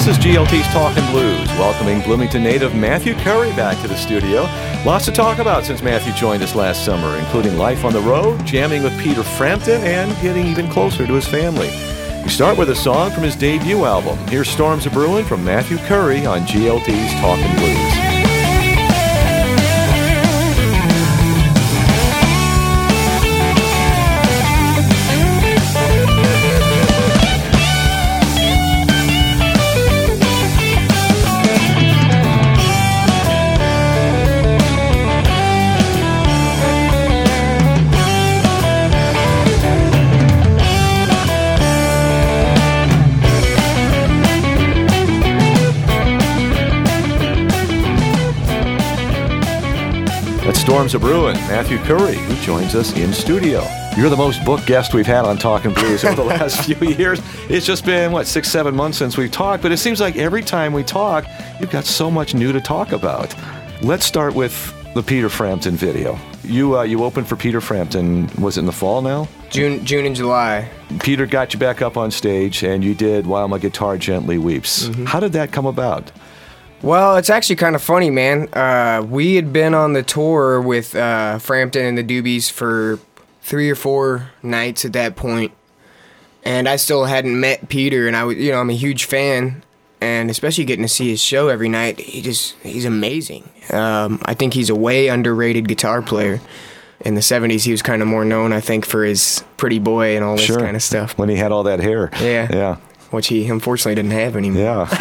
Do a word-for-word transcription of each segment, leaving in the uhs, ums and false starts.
This is G L T's Talkin' Blues, welcoming Bloomington native Matthew Curry back to the studio. Lots to talk about since Matthew joined us last summer, including life on the road, jamming with Peter Frampton, and getting even closer to his family. We start with a song from his debut album. Here's Storms A-Brewin' from Matthew Curry on G L T's Talkin' Blues. Storms A-Brewin', Matthew Curry, who joins us in studio. You're the most booked guest we've had on Talkin' Blues over the last few years. It's just been, what, six, seven months since we've talked, but it seems like every time we talk, you've got so much new to talk about. Let's start with the Peter Frampton video. You uh, you opened for Peter Frampton, was it in the fall now? June June and July. Peter got you back up on stage, and you did While My Guitar Gently Weeps. Mm-hmm. How did that come about? Well, it's actually kind of funny, man. Uh, we had been on the tour with uh, Frampton and the Doobies for three or four nights at that point, and I still hadn't met Peter. And I was, you know, I'm a huge fan, and especially getting to see his show every night. He just, he's amazing. Um, I think he's a way underrated guitar player. In the seventies, he was kind of more known, I think, for his Pretty Boy and all this sure. kind of stuff. When he had all that hair. Yeah. Yeah. Which he unfortunately didn't have anymore.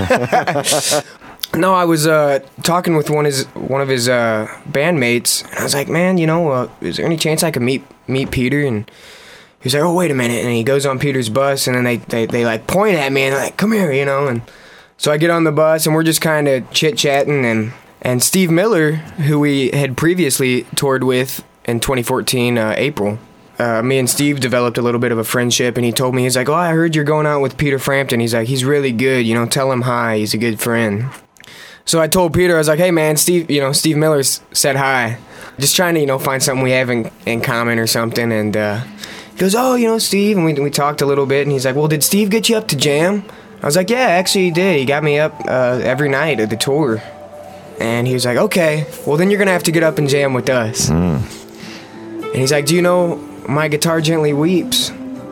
Yeah. No, I was uh, talking with one of his one of his uh, bandmates, and I was like, "Man, you know, uh, is there any chance I could meet meet Peter?" And he was like, "Oh, wait a minute!" And he goes on Peter's bus, and then they, they, they like point at me and like, "Come here," you know. And so I get on the bus, and we're just kind of chit chatting, and and Steve Miller, who we had previously toured with in twenty fourteen uh, April. Uh, me and Steve developed a little bit of a friendship, and he told me, he's like, "Oh, I heard you're going out with Peter Frampton." He's like, "He's really good, you know. Tell him hi. He's a good friend." So I told Peter, I was like, "Hey man, Steve, you know, Steve Miller said hi. Just trying to, you know, find something we have in, in common or something." And uh, he goes, "Oh, you know, Steve," and we we talked a little bit, and he's like, "Well, did Steve get you up to jam?" I was like, "Yeah, actually he did. He got me up uh, every night of the tour." And he was like, "Okay, well then you're gonna have to get up and jam with us." Mm. And he's like, "Do you know My Guitar Gently Weeps?"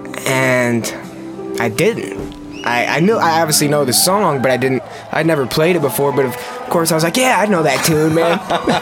And I didn't. I, I knew I obviously know the song, but I didn't. I'd never played it before. But of course, I was like, "Yeah, I know that tune, man."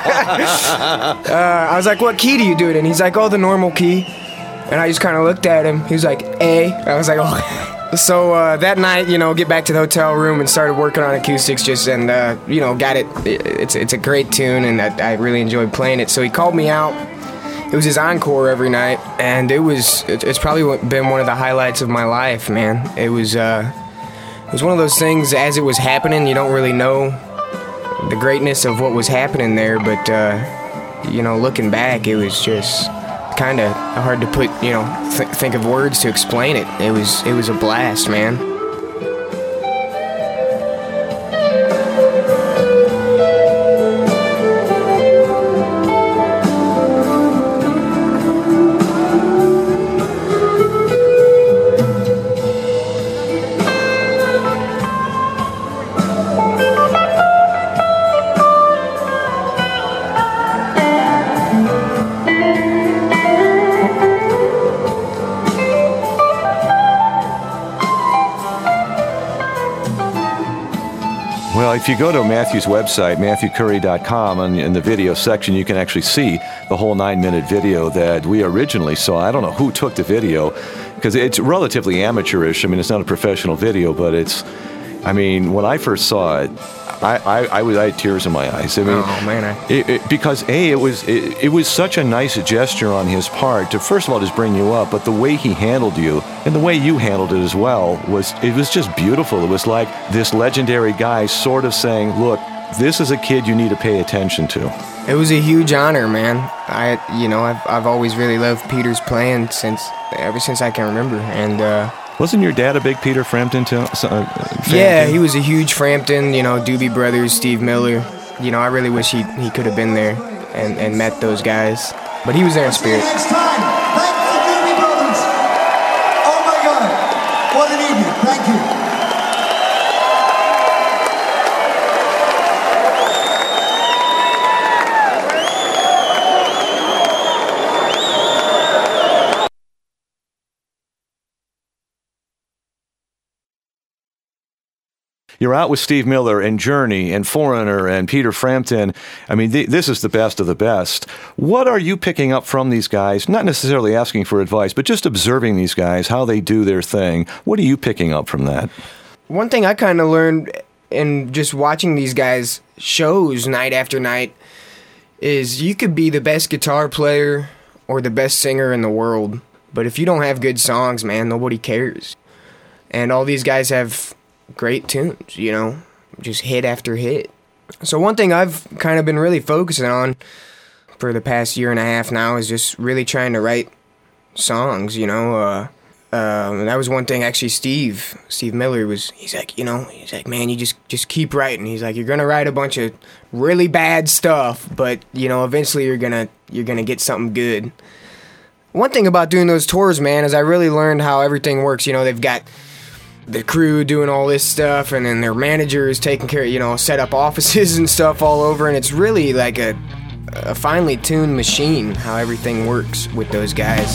uh, I was like, "What key do you do it in?" He's like, "Oh, the normal key." And I just kind of looked at him. He was like, "A." I was like, "Oh." So uh, that night, you know, get back to the hotel room and started working on acoustics, just and uh, you know, got it. It's it's a great tune, and I, I really enjoyed playing it. So he called me out. It was his encore every night, and it was, it's probably been one of the highlights of my life, man. It was, uh, it was one of those things, as it was happening, you don't really know the greatness of what was happening there, but, uh, you know, looking back, it was just kind of hard to put, you know, th- think of words to explain it. It was, it was a blast, man. Well, if you go to Matthew's website, matthew curry dot com, and in the video section, you can actually see the whole nine-minute video that we originally saw. I don't know who took the video, because it's relatively amateurish. I mean, it's not a professional video, but it's, I mean, when I first saw it, I, I, I, was, I had tears in my eyes. I mean, oh, man. I... It, it, because, A, it was it, it was such a nice gesture on his part to, first of all, just bring you up, but the way he handled you, and the way you handled it as well, was it was just beautiful. It was like this legendary guy sort of saying, "Look, this is a kid you need to pay attention to." It was a huge honor, man. I, you know, I've, I've always really loved Peter's playing since, ever since I can remember, and, uh... Wasn't your dad a big Peter Frampton too? Uh, fan yeah, too? He was a huge Frampton, you know, Doobie Brothers, Steve Miller. You know, I really wish he he could have been there and, and met those guys. But he was there in spirit. Next time, thank the Doobie Brothers. Oh my God, what an evening, thank you. you're out with Steve Miller and Journey and Foreigner and Peter Frampton. I mean, th- this is the best of the best. What are you picking up from these guys? Not necessarily asking for advice, but just observing these guys, how they do their thing. What are you picking up from that? One thing I kind of learned in just watching these guys' shows night after night is you could be the best guitar player or the best singer in the world, but if you don't have good songs, man, nobody cares. And all these guys have great tunes, you know, just hit after hit. So one thing I've kind of been really focusing on for the past year and a half now is just really trying to write songs, you know. Uh, um, that was one thing actually Steve, Steve Miller was, he's like, you know, he's like, man, you just, just keep writing. He's like, you're going to write a bunch of really bad stuff, but, you know, eventually you're going to, you're going to get something good. One thing about doing those tours, man, is I really learned how everything works. You know, they've got the crew doing all this stuff, and then their manager is taking care of, you know, set up offices and stuff all over, and it's really like a, a finely tuned machine how everything works with those guys.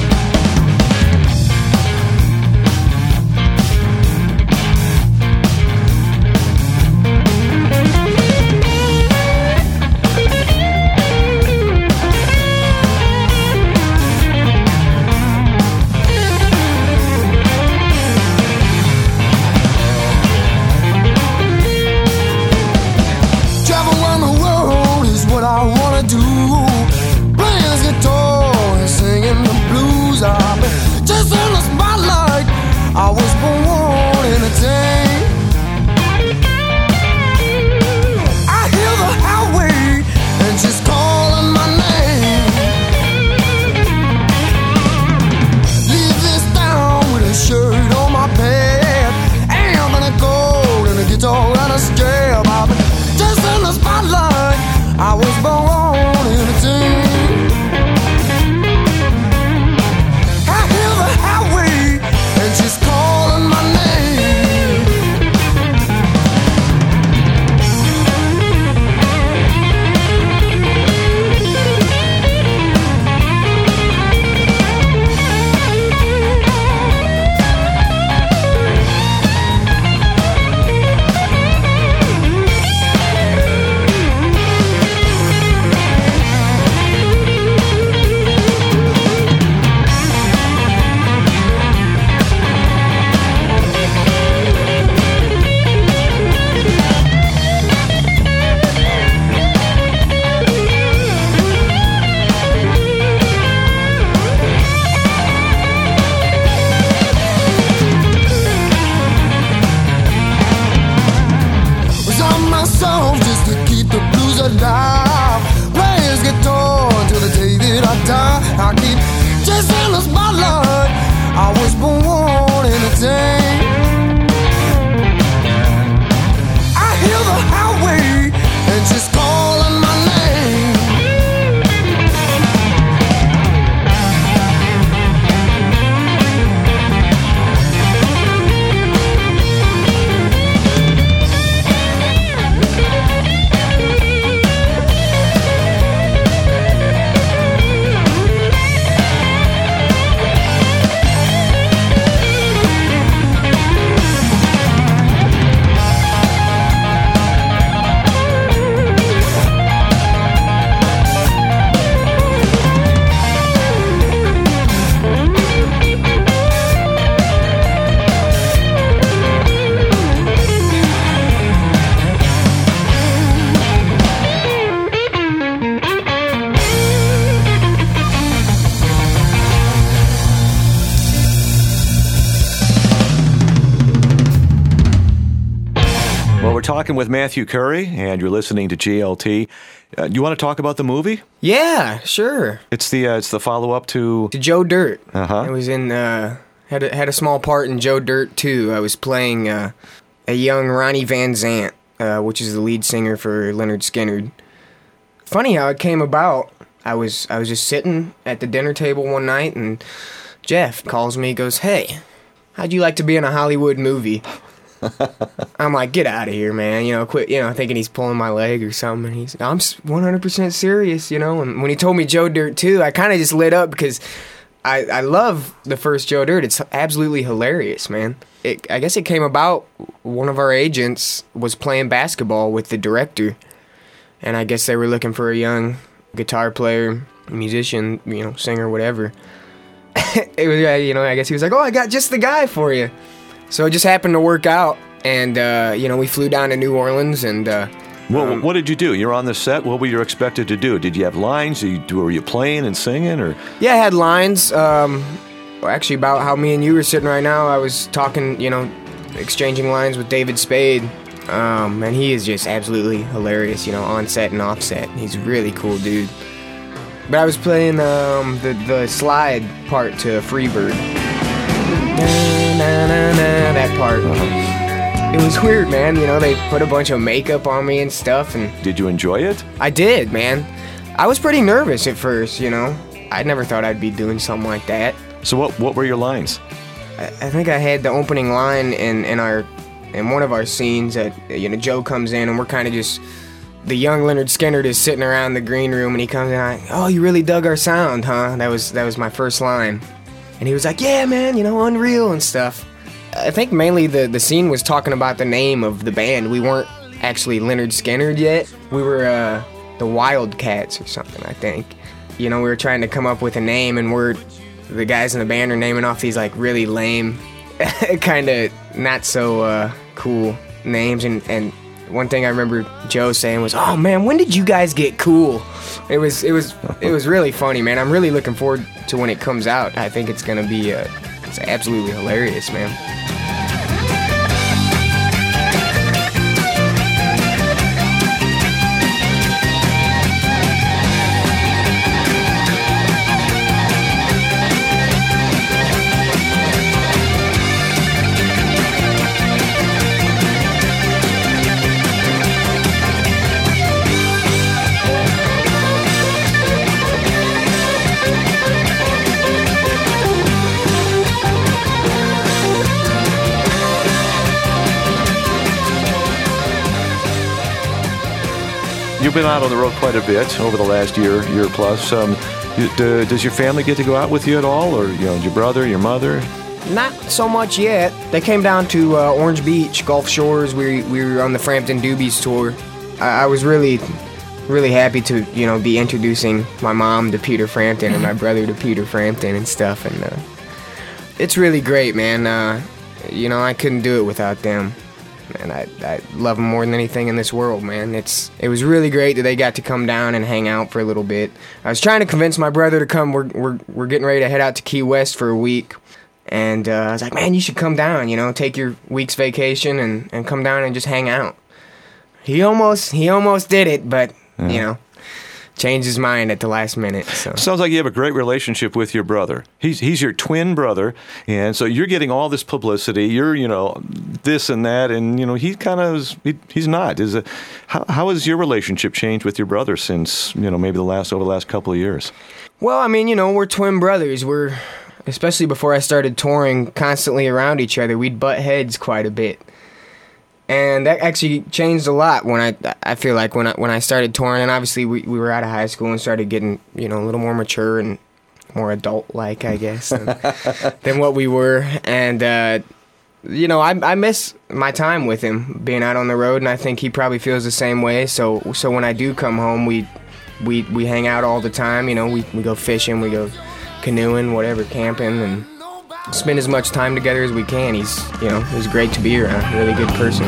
Talking with Matthew Curry, and you're listening to G L T. Uh, you want to talk about the movie? Yeah, sure. It's the uh, it's the follow up to to Joe Dirt. Uh huh. I was in uh, had a, had a small part in Joe Dirt too. I was playing uh, a young Ronnie Van Zant, uh, which is the lead singer for Lynyrd Skynyrd. Funny how it came about. I was I was just sitting at the dinner table one night, and Jeff calls me, goes, "Hey, how'd you like to be in a Hollywood movie?" I'm like, get out of here, man. You know, quit, you know, thinking he's pulling my leg or something. And he's, I'm one hundred percent serious, you know. And when he told me Joe Dirt too, I kind of just lit up because I, I love the first Joe Dirt. It's absolutely hilarious, man. It, I guess it came about, one of our agents was playing basketball with the director, and I guess they were looking for a young guitar player, musician, you know, singer, whatever. It was, you know, I guess he was like, oh, I got just the guy for you. So it just happened to work out, and, uh, you know, we flew down to New Orleans, and... Uh, Well, um, what did you do? You're on the set. What were you expected to do? Did you have lines? Did you, were you playing and singing, or? Yeah, I had lines. Um, actually, about how me and you were sitting right now, I was talking, you know, exchanging lines with David Spade. Um, and he is just absolutely hilarious, you know, on set and off set. He's a really cool dude. But I was playing um, the, the slide part to Freebird. Na, na, na, na, that part. It was weird, man. You know, they put a bunch of makeup on me and stuff. And Did you enjoy it? I did, man. I was pretty nervous at first, you know. I never thought I'd be doing something like that. So what what were your lines? I, I think I had the opening line in, in our in one of our scenes that, you know, Joe comes in and we're kind of just, the young Leonard Skinner is sitting around the green room and he comes in and I, oh, you really dug our sound, huh? That was that was my first line. And he was like, yeah, man, you know, unreal and stuff. I think mainly the, the scene was talking about the name of the band. We weren't actually Leonard Skinner yet. We were uh, the Wildcats or something, I think. You know, we were trying to come up with a name, and we're, the guys in the band are naming off these, like, really lame, kind of not so uh, cool names. And, and one thing I remember Joe saying was, oh, man, when did you guys get cool? It was, it was, it was really funny, man. I'm really looking forward to when it comes out. I think it's going to be... Uh, It's absolutely hilarious, man. You've been out on the road quite a bit over the last year, year plus. Um, you, do, does your family get to go out with you at all, or you know, your brother, your mother? Not so much yet. They came down to uh, Orange Beach, Gulf Shores. We we were on the Frampton Doobies tour. I, I was really, really happy to you know be introducing my mom to Peter Frampton and my brother to Peter Frampton and stuff. And uh, it's really great, man. Uh, you know, I couldn't do it without them. And I, I love them more than anything in this world, man. It's it was really great that they got to come down and hang out for a little bit. I was trying to convince my brother to come. We're we're we're getting ready to head out to Key West for a week, and uh, I was like, man, you should come down. You know, take your week's vacation and, and come down and just hang out. He almost he almost did it, but yeah. you know. Changed his mind at the last minute. So. Sounds like you have a great relationship with your brother. He's he's your twin brother, and so you're getting all this publicity. You're you know this and that, and you know he kind of is, he, he's not. Is a how how has your relationship changed with your brother since you know maybe the last over the last couple of years? Well, I mean you know we're twin brothers. We're especially before I started touring constantly around each other. We'd butt heads quite a bit. And that actually changed a lot when I I feel like when I when I started touring, and obviously we, we were out of high school and started getting you know a little more mature and more adult like I guess than, than what we were, and uh, you know I I miss my time with him being out on the road, and I think he probably feels the same way. So so when I do come home, we we we hang out all the time. You know we we go fishing, we go canoeing, whatever, camping, and spend as much time together as we can. He's, you know, he's great to be around. Really good person.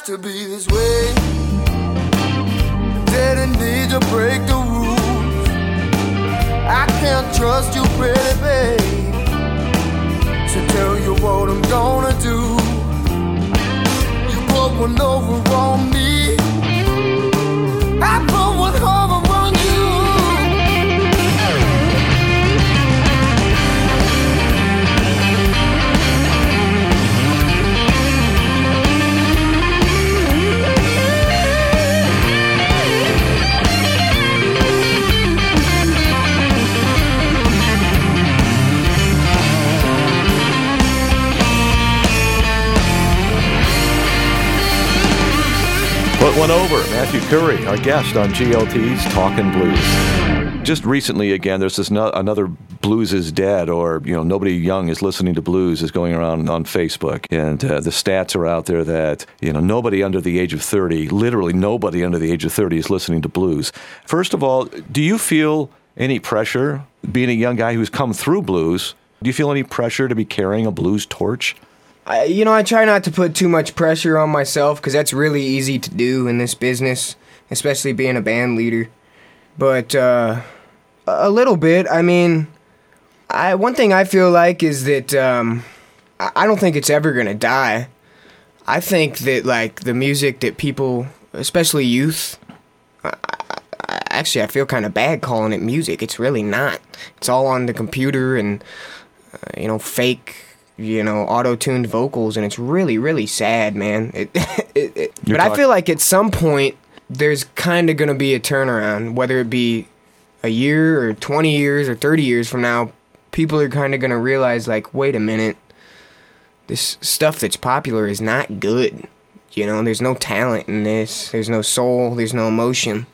to be this way. Didn't need to break the rules. I can't trust you, pretty babe, to tell you what I'm gonna do. You put one over on me, I put one over on you. Put one over. Matthew Curry, our guest on G L T's Talkin' Blues. Just recently, again, there's this no, another blues is dead, or you know, nobody young is listening to blues is going around on Facebook, and uh, the stats are out there that you know nobody under the age of thirty, literally nobody under the age of thirty, is listening to blues. First of all, do you feel any pressure, being a young guy who's come through blues? Do you feel any pressure to be carrying a blues torch? I, you know, I try not to put too much pressure on myself because that's really easy to do in this business, especially being a band leader. But uh, a little bit. I mean, I one thing I feel like is that um, I, I don't think it's ever gonna die. I think that like the music that people, especially youth, I, I, actually I feel kind of bad calling it music. It's really not. It's all on the computer and uh, you know fake. you know, auto-tuned vocals, and it's really, really sad, man. It, it, it, but talk- I feel like at some point, there's kind of going to be a turnaround, whether it be a year or twenty years or thirty years from now, people are kind of going to realize, like, wait a minute, this stuff that's popular is not good. You know, there's no talent in this, there's no soul, there's no emotion.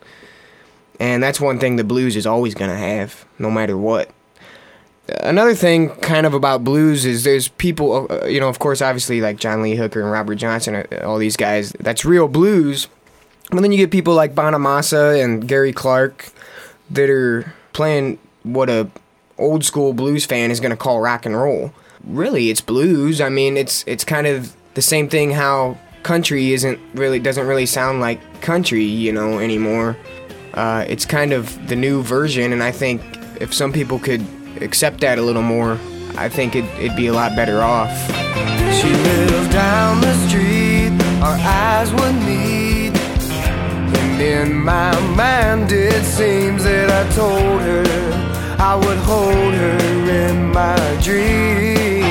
And that's one thing the blues is always going to have, no matter what. Another thing kind of about blues is there's people, uh, you know, of course, obviously, like John Lee Hooker and Robert Johnson, uh, all these guys, that's real blues. But then you get people like Bonamassa and Gary Clark that are playing what a old school blues fan is going to call rock and roll. Really, it's blues. I mean, it's it's kind of the same thing how country isn't really, doesn't really sound like country, you know, anymore. Uh, it's kind of the new version, and I think if some people could accept that a little more, I think it'd, it'd be a lot better off. She lives down the street, our eyes would meet, and in my mind it seems that I told her I would hold her in my dreams.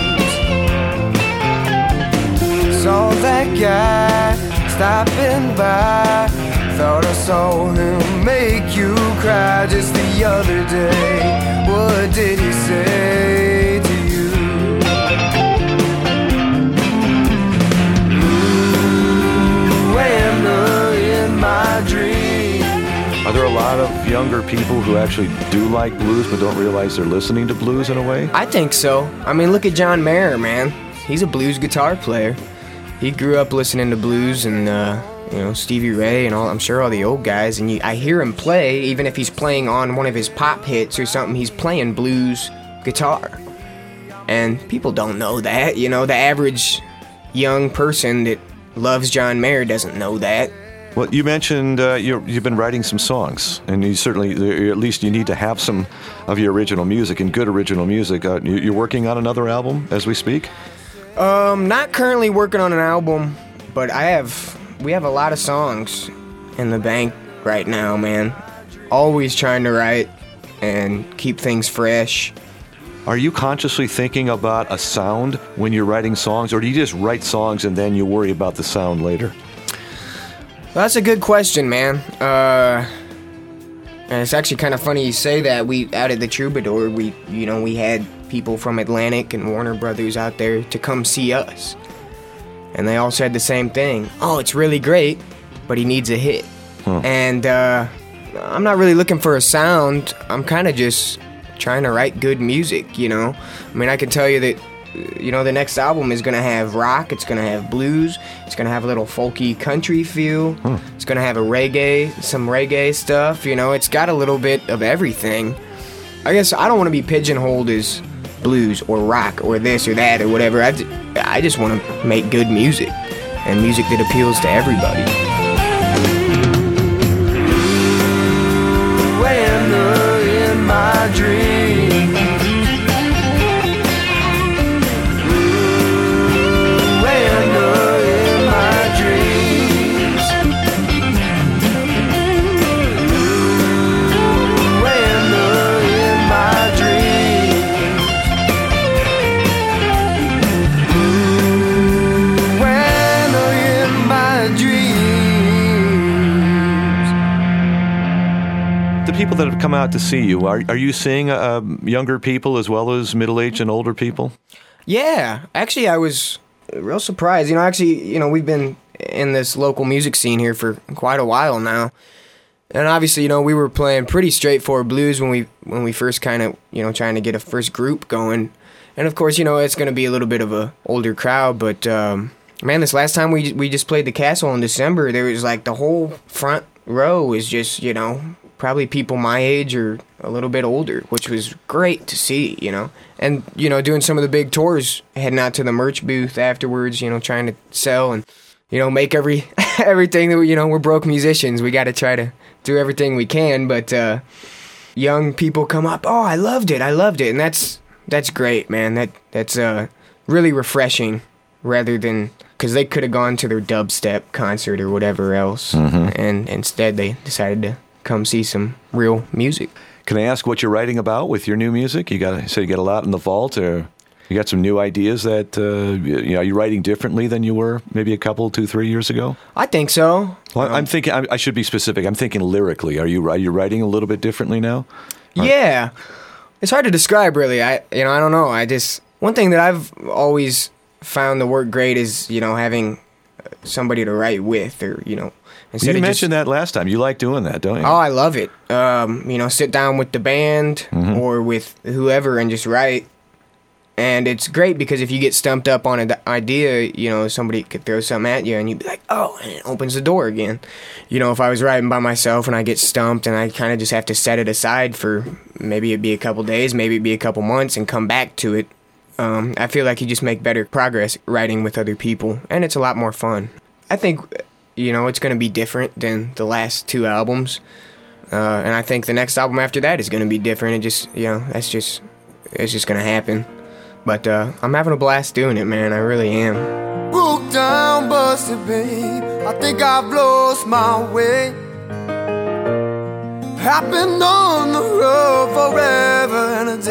Saw that guy stopping by, thought I saw him make you cry just the other day. What did he say to you? Ooh, Anna in my dream. Are there a lot of younger people who actually do like blues but don't realize they're listening to blues in a way? I think so. I mean, look at John Mayer, man. He's a blues guitar player. He grew up listening to blues and, uh, you know, Stevie Ray and all, I'm sure all the old guys, and you, I hear him play, even if he's playing on one of his pop hits or something, he's playing blues guitar. And people don't know that, you know, the average young person that loves John Mayer doesn't know that. Well, you mentioned uh, you're, you've been writing some songs, and you certainly, at least you need to have some of your original music, and good original music. Uh, you, you're working on another album as we speak? Um, not currently working on an album, but I have... We have a lot of songs in the bank right now, man. Always trying to write and keep things fresh. Are you consciously thinking about a sound when you're writing songs, or do you just write songs and then you worry about the sound later? Well, that's a good question, man. Uh, and it's actually kind of funny you say that. We, out at the Troubadour, we, you know, we had people from Atlantic and Warner Brothers out there to come see us. And they all said the same thing. Oh, it's really great, but he needs a hit. Huh. And uh, I'm not really looking for a sound. I'm kind of just trying to write good music, you know? I mean, I can tell you that, you know, the next album is going to have rock, it's going to have blues, it's going to have a little folky country feel, huh. It's going to have a reggae, some reggae stuff, you know? It's got a little bit of everything. I guess I don't want to be pigeonholed as blues or rock or this or that or whatever. I, I just want to make good music. and music that appeals to everybody. When uh, in my dreams, when uh, in my dreams, when uh, in my dreams, when uh, in my dreams. The people that have come out to see you, are are you seeing uh, younger people as well as middle-aged and older people? Yeah, actually, I was real surprised. You know, actually, you know, we've been in this local music scene here for quite a while now, and obviously, you know, we were playing pretty straightforward blues when we when we first kind of, you know, trying to get a first group going, and of course, you know, it's going to be a little bit of a older crowd, but um, man, this last time we we just played the Castle in December, there was like the whole front row was just, you know, probably people my age or a little bit older, which was great to see, you know. And, you know, doing some of the big tours, heading out to the merch booth afterwards, you know, trying to sell and, you know, make every everything that we, you know, we're broke musicians. We got to try to do everything we can. But uh, young people come up, oh, I loved it, I loved it. And that's that's great, man. That That's uh, really refreshing rather than, because they could have gone to their dubstep concert or whatever else. Mm-hmm. And instead they decided to come see some real music. Can I ask what you're writing about with your new music? You got, you said you got a lot in the vault, or you got some new ideas that uh, you know, are you writing differently than you were maybe a couple, two, three years ago? I think so. Well, um, I'm thinking. I, I should be specific. I'm thinking lyrically. Are you are you writing a little bit differently now? Or? Yeah, it's hard to describe, really. I you know I don't know. I just one thing that I've always found to work great is, you know, having somebody to write with, or, you know. Instead you mentioned just, that last time. You like doing that, don't you? Oh, I love it. Um, you know, sit down with the band mm-hmm. or with whoever and just write. And it's great because if you get stumped up on an idea, you know, somebody could throw something at you and you'd be like, oh, and it opens the door again. You know, if I was writing by myself and I get stumped and I kind of just have to set it aside for maybe it'd be a couple days, maybe it'd be a couple months and come back to it. Um, I feel like you just make better progress writing with other people. And it's a lot more fun. I think... You know, it's going to be different than the last two albums. Uh, and I think the next album after that is going to be different. It just, you know, that's just, it's just going to happen. But uh, I'm having a blast doing it, man. I really am. Broke down, busted, babe. I think I've lost my way. I've been on the road forever and a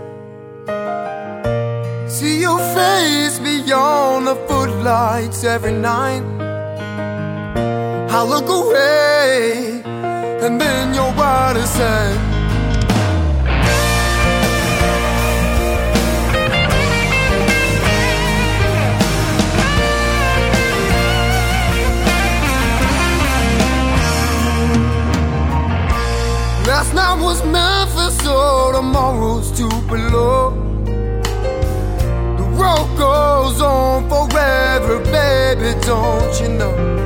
day. See your face beyond the footlights every night. I look away, and then your body said, last night was Memphis, so tomorrow's Tupelo. The road goes on forever, baby, don't you know?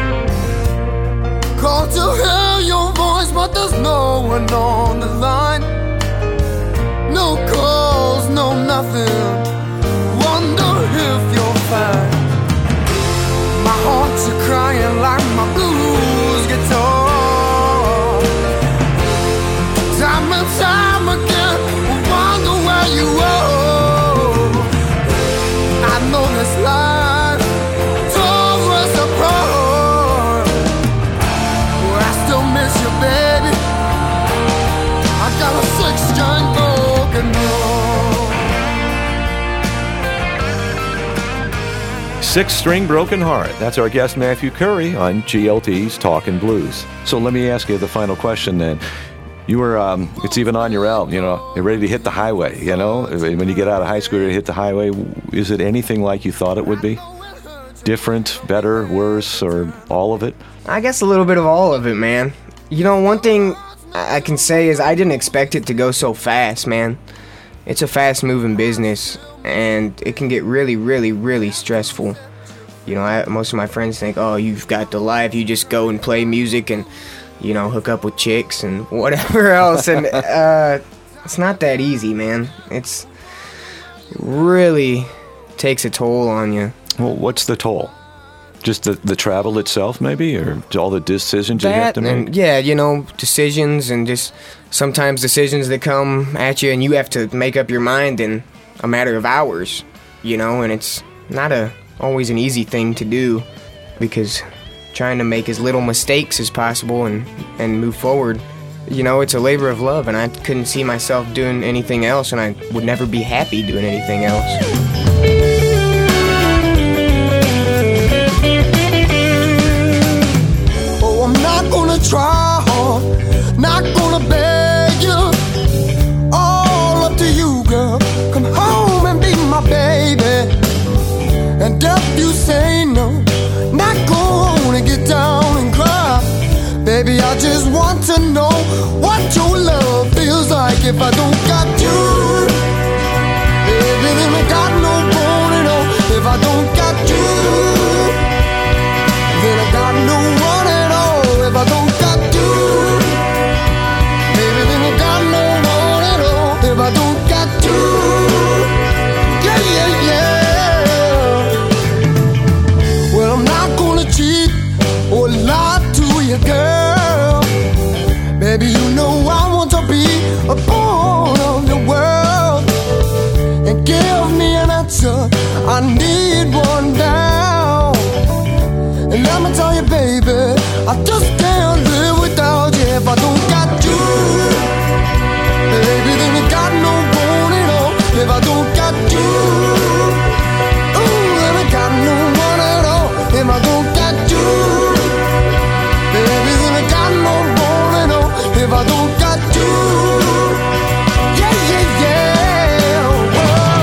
Call to hear your voice, but there's no one on the line. No calls, no nothing. Wonder if you're fine. My heart's a crying like my blues guitar. Time and time again, I wonder where you are. I know this life tore us apart. Miss you, baby. I got a six-string broken heart. Six-string broken heart. That's our guest Matthew Curry on G L T's Talkin' Blues. So let me ask you the final question then. You were, um, it's even on your album, you know, you're ready to hit the highway, you know? When you get out of high school, you're ready to hit the highway. Is it anything like you thought it would be? Different, better, worse, or all of it? I guess a little bit of all of it, man. You know, one thing I can say is I didn't expect it to go so fast, man. It's a fast-moving business, and it can get really, really, really stressful. You know, I, most of my friends think, oh, you've got the life, you just go and play music and, you know, hook up with chicks and whatever else. And uh, it's not that easy, man. It's really takes a toll on you. Well, what's the toll? Just the, the travel itself, maybe, or all the decisions you have That to make? and yeah, you know, decisions and just sometimes decisions that come at you and you have to make up your mind in a matter of hours, you know, and it's not a always an easy thing to do because trying to make as little mistakes as possible and, and move forward, you know, it's a labor of love and I couldn't see myself doing anything else and I would never be happy doing anything else. Try hard, not gonna beg you. All up to you, girl. Come home and be my baby. And if you say no, not gonna get down and cry. Baby, I just want to know what your love feels like if I don't got you. Baby, then I got no bone at all. If I don't got you, then I got no one at all. If I don't got you, baby, then I got no one at all. If I don't got you, yeah, yeah, yeah. Well, I'm not gonna cheat or lie to you, girl. Baby, you know I want to be a part of the world. And give me an answer, I need one now. And let me tell you, baby, I just can't live without you. If I don't got you, baby, then I got no bone at all. If I don't got you, ooh, then I got no one at all. If I don't got you, baby, then I got no bone at all. If I don't got you, yeah, yeah, yeah, whoa.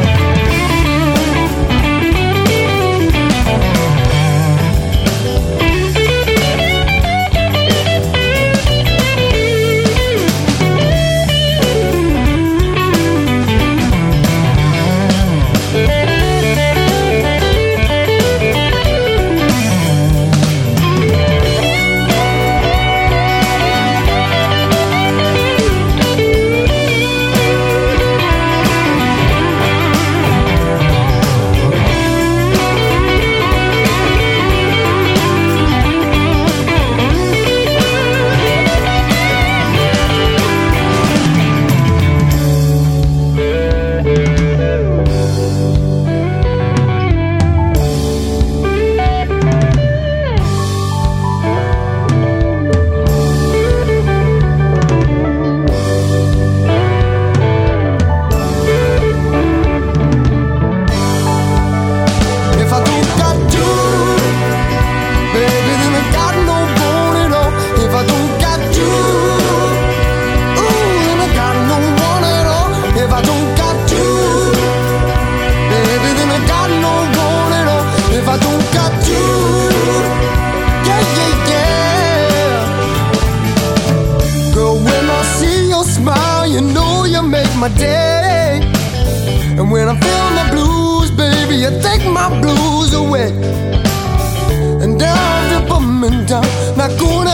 My day. And when I feel the blues, baby, you take my blues away. And down, you're bumming down, not gonna